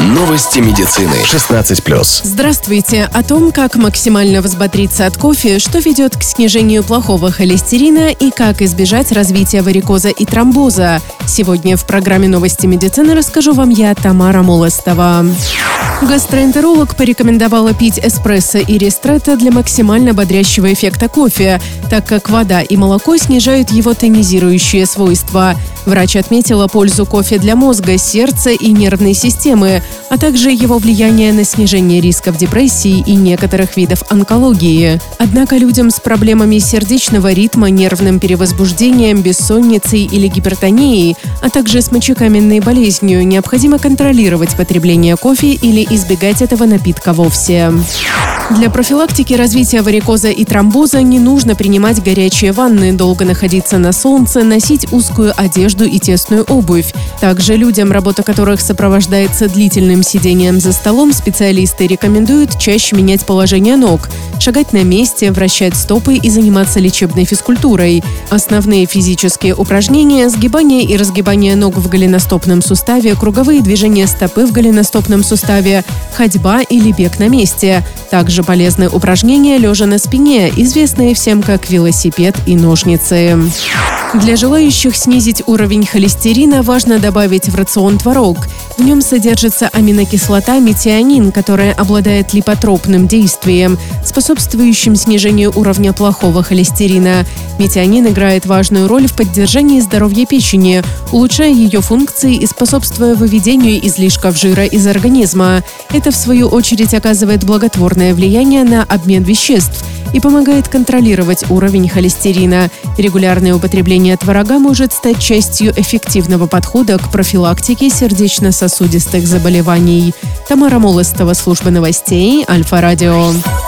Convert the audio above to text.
Новости медицины. 16+. Здравствуйте. О том, как максимально взбодриться от кофе, что ведет к снижению плохого холестерина и как избежать развития варикоза и тромбоза. Сегодня в программе «Новости медицины» расскажу вам я, Тамара Молостова. Гастроэнтеролог порекомендовала пить эспрессо и ристретто для максимально бодрящего эффекта кофе, так как вода и молоко снижают его тонизирующие свойства. Врач отметила пользу кофе для мозга, сердца и нервной системы, а также его влияние на снижение рисков депрессии и некоторых видов онкологии. Однако людям с проблемами сердечного ритма, нервным перевозбуждением, бессонницей или гипертонией, а также с мочекаменной болезнью необходимо контролировать потребление кофе или избегать этого напитка вовсе. Для профилактики развития варикоза и тромбоза не нужно принимать горячие ванны, долго находиться на солнце, носить узкую одежду и тесную обувь. Также людям, работа которых сопровождается длительным сидением за столом, специалисты рекомендуют чаще менять положение ног, шагать на месте, вращать стопы и заниматься лечебной физкультурой. Основные физические упражнения – сгибание и разгибание ног в голеностопном суставе, круговые движения стопы в голеностопном суставе, ходьба или бег на месте. Также полезны упражнения лежа на спине, известные всем как велосипед и ножницы. Для желающих снизить уровень холестерина важно добавить в рацион творог. В нем содержится аминокислота метионин, которая обладает липотропным действием, способствующим снижению уровня плохого холестерина. Метионин играет важную роль в поддержании здоровья печени, улучшая ее функции и способствуя выведению излишков жира из организма. Это, в свою очередь, оказывает благотворное влияние на обмен веществ и помогает контролировать уровень холестерина. Регулярное употребление творога может стать частью эффективного подхода к профилактике сердечно-сосудистых заболеваний. Тамара Молостова, служба новостей Альфа-Радио.